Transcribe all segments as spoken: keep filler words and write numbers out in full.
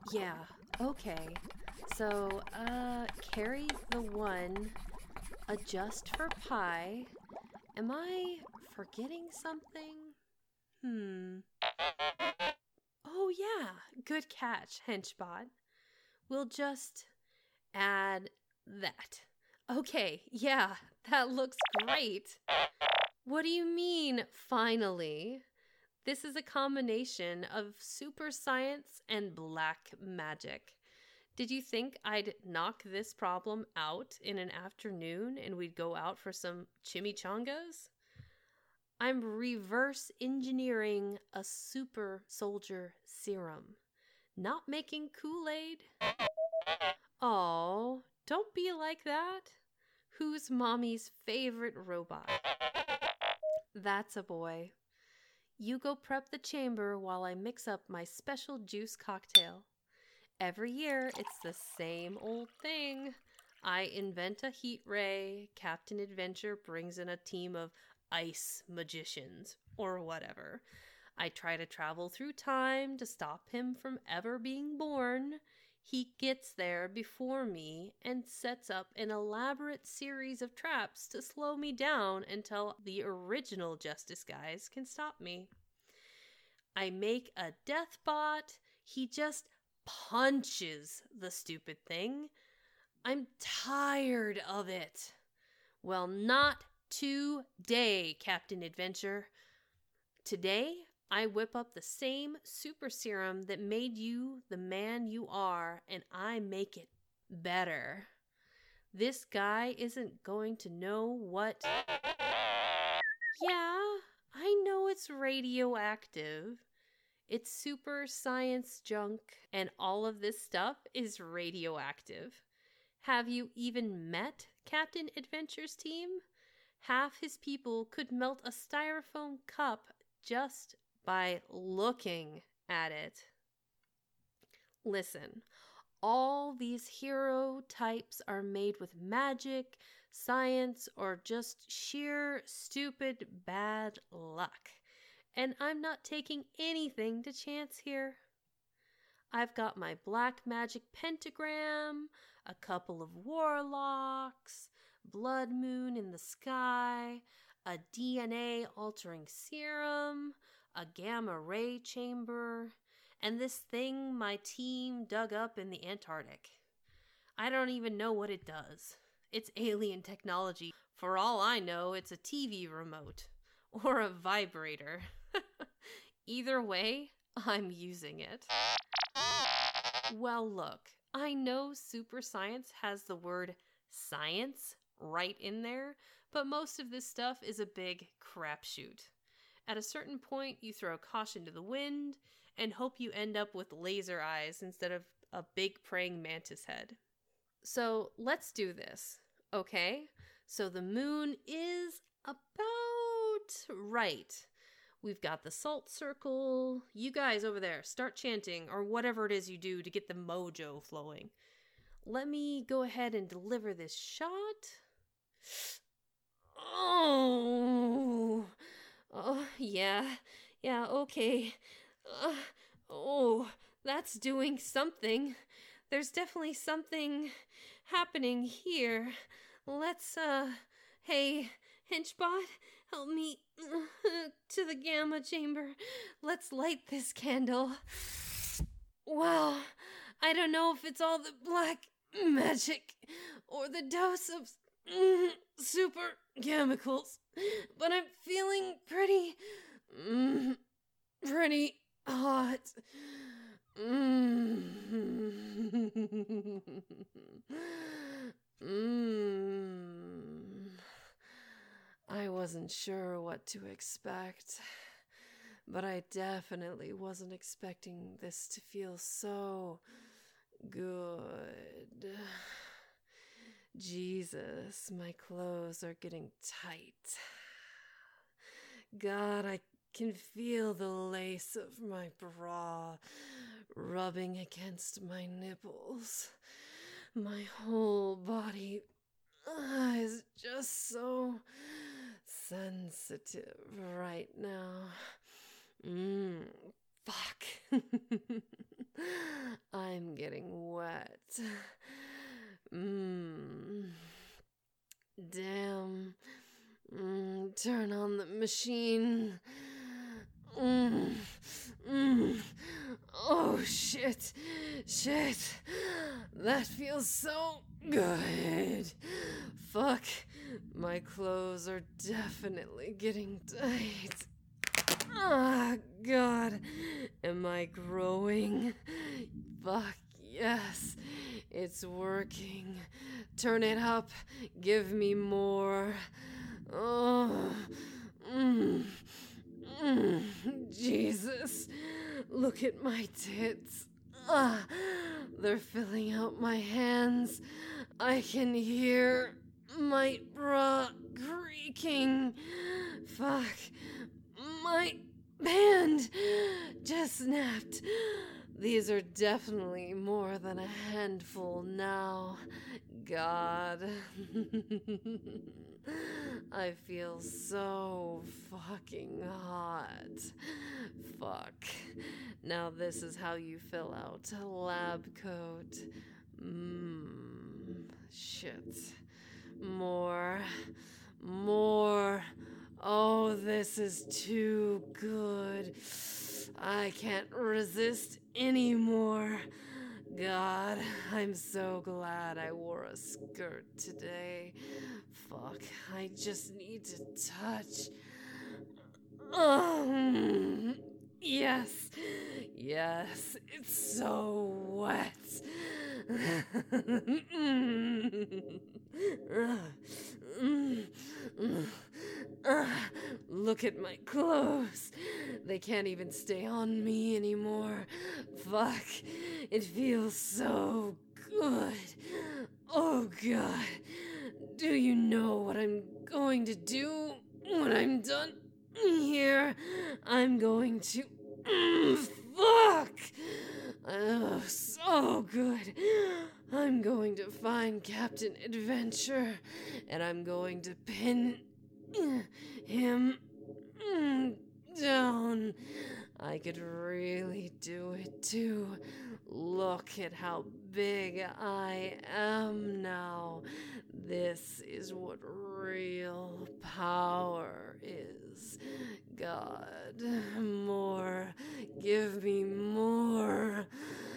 Yeah, okay. So, uh, carry the one, adjust for pi. Am I forgetting something? Hmm. Oh, yeah, good catch, Henchbot. We'll just add that. Okay, yeah, that looks great. What do you mean, finally? This is a combination of super science and black magic. Did you think I'd knock this problem out in an afternoon and we'd go out for some chimichangas? I'm reverse engineering a super soldier serum, not making Kool-Aid. Oh, don't be like that. Who's mommy's favorite robot? That's a boy. You go prep the chamber while I mix up my special juice cocktail. Every year, it's the same old thing. I invent a heat ray, Captain Adventure brings in a team of ice magicians, or whatever. I try to travel through time to stop him from ever being born. He gets there before me and sets up an elaborate series of traps to slow me down until the original Justice guys can stop me. I make a death bot. He just punches the stupid thing. I'm tired of it. Well, not today, Captain Adventure. Today, I whip up the same super serum that made you the man you are, and I make it better. This guy isn't going to know what... Yeah, I know it's radioactive. It's super science junk, and all of this stuff is radioactive. Have you even met Captain Adventure's team? Half his people could melt a styrofoam cup just by looking at it. Listen, all these hero types are made with magic, science, or just sheer stupid bad luck. And I'm not taking anything to chance here. I've got my black magic pentagram, a couple of warlocks, blood moon in the sky, a D N A altering serum, a gamma ray chamber, and this thing my team dug up in the Antarctic. I don't even know what it does. It's alien technology. For all I know, it's a T V remote or a vibrator. Either way, I'm using it. Well, look, I know super science has the word science right in there, but most of this stuff is a big crapshoot. At a certain point, you throw caution to the wind and hope you end up with laser eyes instead of a big praying mantis head. So let's do this, okay? So the moon is about right. We've got the salt circle. You guys over there, start chanting or whatever it is you do to get the mojo flowing. Let me go ahead and deliver this shot. Oh, oh yeah, yeah, okay. Uh, oh, that's doing something. There's definitely something happening here. Let's, uh, hey, Henchbot, help me uh, to the gamma chamber. Let's light this candle. Well, I don't know if it's all the black magic or the dose of mm, super chemicals, but I'm feeling pretty, mm, pretty hot. Mm. mm. I wasn't sure what to expect, but I definitely wasn't expecting this to feel so good. Jesus, my clothes are getting tight. God, I can feel the lace of my bra rubbing against my nipples. My whole body uh, is just so sensitive right now. Mmm, Fuck. I'm getting wet. Mmm. Damn. Mm, turn on the machine. Mm. Mm. Oh, shit. Shit. That feels so good. Fuck. My clothes are definitely getting tight. Ah, God. Am I growing? Fuck, yes. It's working. Turn it up. Give me more. Oh. Mm. Mm. Jesus. Look at my tits. Ah, they're filling out my hands. I can hear my bra creaking. Fuck. My band just snapped. These are definitely more than a handful now. God. I feel so fucking hot. Fuck. Now this is how you fill out a lab coat. Mmm. Shit. More. More. Oh, this is too good. I can't resist anymore. God, I'm so glad I wore a skirt today. Fuck, I just need to touch. Um, yes, yes, it's so wet. Look at my clothes. They can't even stay on me anymore. Fuck, it feels so good. Oh, God. Do you know what I'm going to do when I'm done here? I'm going to... Mm, fuck! Oh, so good. I'm going to find Captain Adventure, and I'm going to pin him down. I could really do it too. Look at how big I am now. This is what real power is. God, more. Give me more.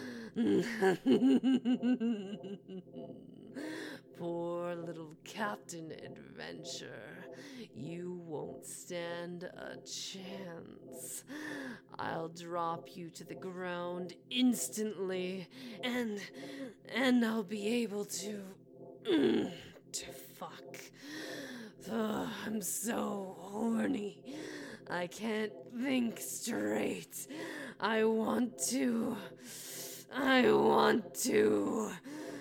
Poor little Captain Adventure. You won't stand a chance. I'll drop you to the ground instantly, and and I'll be able to to fuck. Ugh, I'm so horny. I can't think straight. I want to. I want to.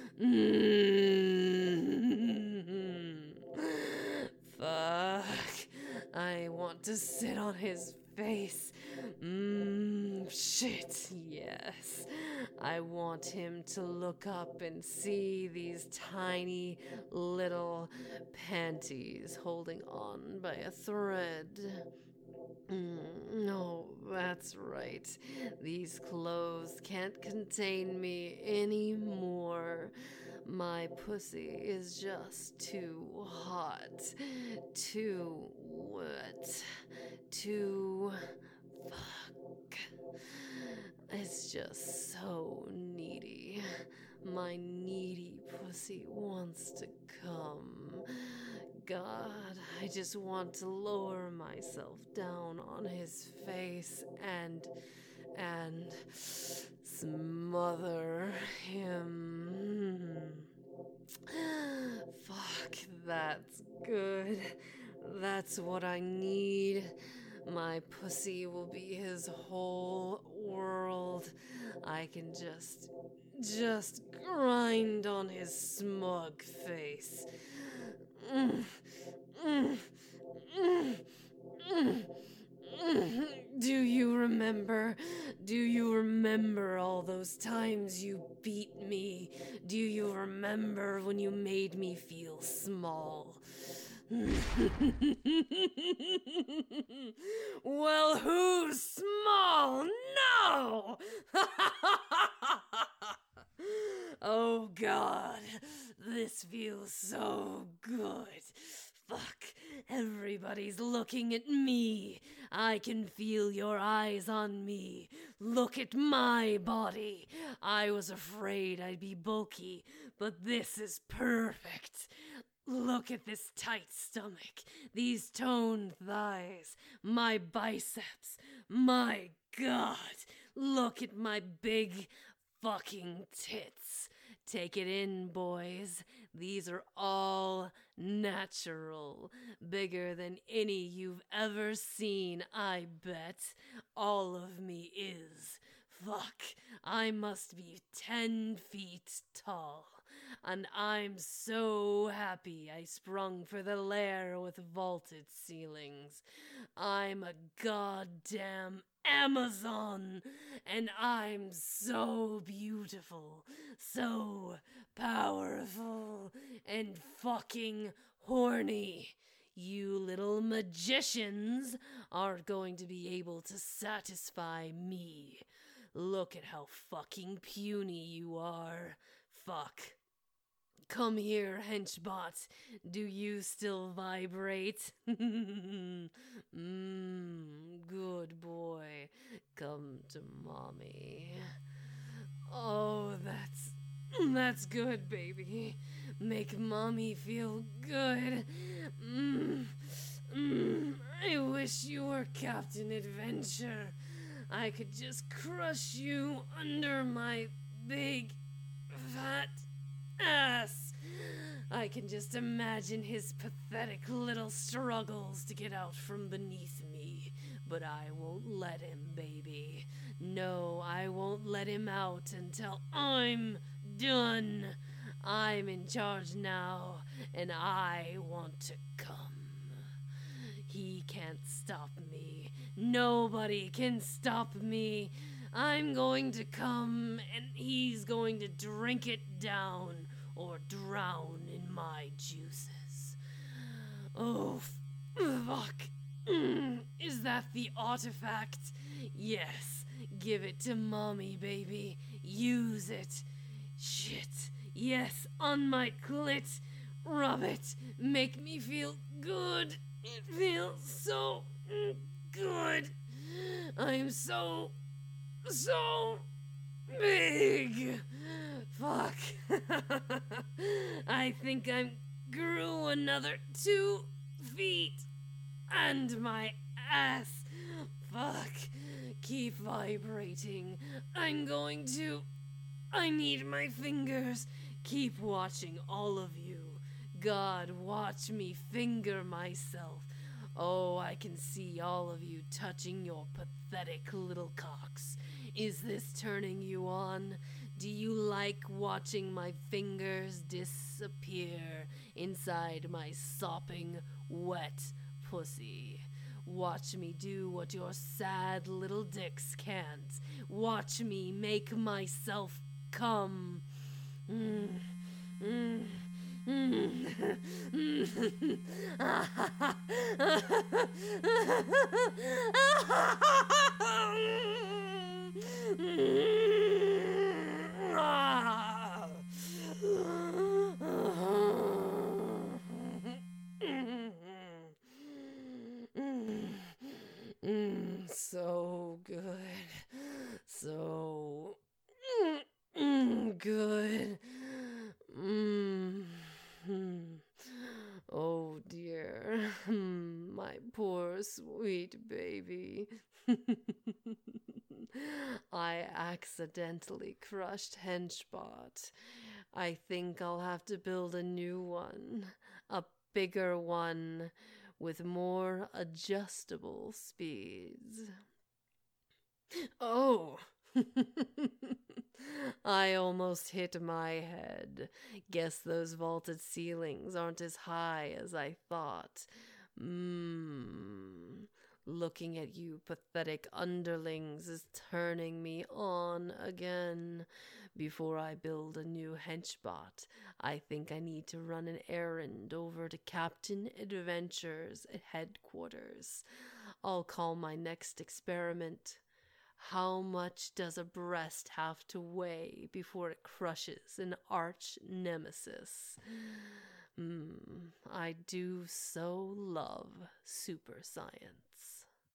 Mm. Fuck. I want to sit on his face. Mmm, shit, yes. I want him to look up and see these tiny little panties holding on by a thread. Mm, no, that's right. These clothes can't contain me anymore. My pussy is just too hot, too wet, too fuck. It's just so needy. My needy pussy wants to come. God, I just want to lower myself down on his face and and smother him. Fuck, that's good. That's what I need. My pussy will be his whole world. I can just, just grind on his smug face. Mm, mm, mm, mm, mm. Do you remember? Do you remember all those times you beat me? Do you remember when you made me feel small? Well, who's small Oh God, this feels so good. Fuck, everybody's looking at me. I can feel your eyes on me. Look at my body. I was afraid I'd be bulky, but this is perfect. Look at this tight stomach, these toned thighs, my biceps. My God, look at my big fucking tits. Take it in, boys. These are all natural. Bigger than any you've ever seen, I bet. All of me is. Fuck, I must be ten feet tall. And I'm so happy I sprung for the lair with vaulted ceilings. I'm a goddamn Amazon, and I'm so beautiful, so powerful, and fucking horny. You little magicians aren't going to be able to satisfy me. Look at how fucking puny you are. Fuck. Come here, henchbot. Do you still vibrate? Mmm, good boy. Come to mommy. Oh, that's... that's good, baby. Make mommy feel good. Mmm, mmm, I wish you were Captain Adventure. I could just crush you under my big, fat ass. I can just imagine his pathetic little struggles to get out from beneath me, but I won't let him, baby. No, I won't let him out until I'm done. I'm in charge now, and I want to come. He can't stop me. Nobody can stop me. I'm going to come, and he's going to drink it down or drown in my juices. Oh, f- fuck. Mm, is that the artifact? Yes. Give it to mommy, baby. Use it. Shit. Yes, on my clit. Rub it. Make me feel good. It feels so good. I'm so, so big. Fuck. I think I grew another two feet. And my ass. Fuck. Keep vibrating. I'm going to... I need my fingers. Keep watching, all of you. God, watch me finger myself. Oh, I can see all of you touching your pathetic little cocks. Is this turning you on? Do you like watching my fingers disappear inside my sopping, wet pussy? Watch me do what your sad little dicks can't. Watch me make myself come. Mm, mm, mm, mm. Mm, so good. So mm, mm, good. Mm, mm. Oh dear. Mm, my poor sweet baby. I accidentally crushed Henchbot. I think I'll have to build a new one. A bigger one with more adjustable speeds. Oh! I almost hit my head. Guess those vaulted ceilings aren't as high as I thought. Mmm. Looking at you pathetic underlings is turning me on again. Before I build a new henchbot, I think I need to run an errand over to Captain Adventure's headquarters. I'll call my next experiment How much does a breast have to weigh before it crushes an arch nemesis? Mm, I do so love super science.